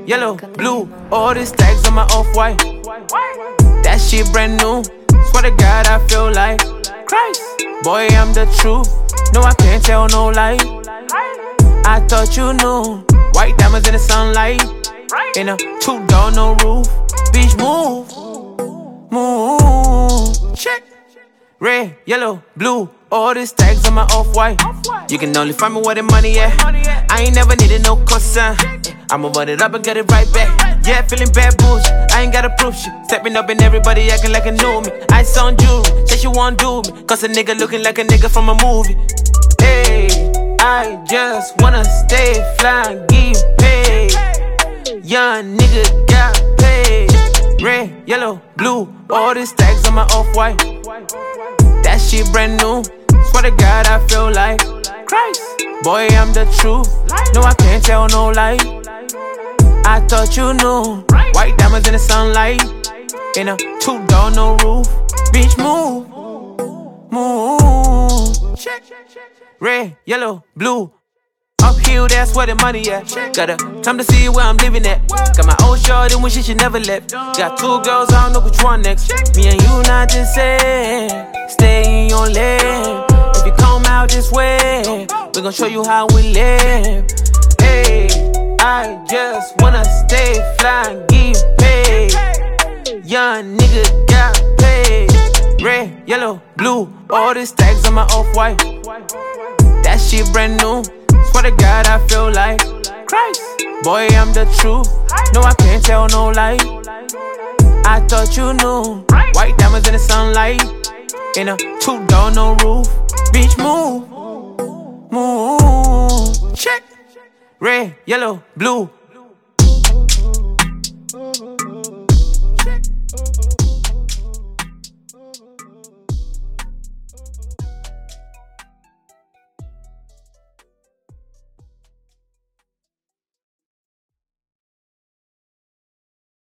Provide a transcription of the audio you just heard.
yellow, blue. All these tags on my off-white. That shit brand new. Swear to God, I feel like Christ. Boy, I'm the truth. No, I can't tell no lie. I thought you knew. White diamonds in the sunlight. In a two-door, no roof. Beach move. Move. Check. Red, yellow, blue. All these tags on my off-white. You can only find me where the money at. I ain't never needed no cosign. I'ma run it up and get it right back. Yeah, feeling bad bullshit. I ain't gotta prove shit. Stepping up and everybody acting like a new me. Ice on jewelry, say she won't do me. Cause a nigga looking like a nigga from a movie. Hey, I just wanna stay fly and get paid. Young nigga got paid. Red, yellow, blue. All these tags on my off-white. That shit brand new. Swear to God, I feel like Christ. Boy, I'm the truth. No, I can't tell no lie. I thought you knew. White diamonds in the sunlight. In a two-door, no roof. Beach move. Move. Check. Red, yellow, blue. Uphill, that's where the money at. Got a time to see where I'm living at. Got my old shorty when she never left. Got two girls, I don't know which one next. Me and you not the same. Stay in your lane. If you come out this way, we gon' show you how we live. Hey, I just wanna stay fly and get paid. Young nigga got paid. Red, yellow, blue. All these tags on my off-white. That shit brand new. Swear to God, I feel like Christ. Boy, I'm the truth. No, I can't tell no lie. I thought you knew. White diamonds in the sunlight. In a two-door, no roof. Beach move. Move. Check. Red, yellow, blue.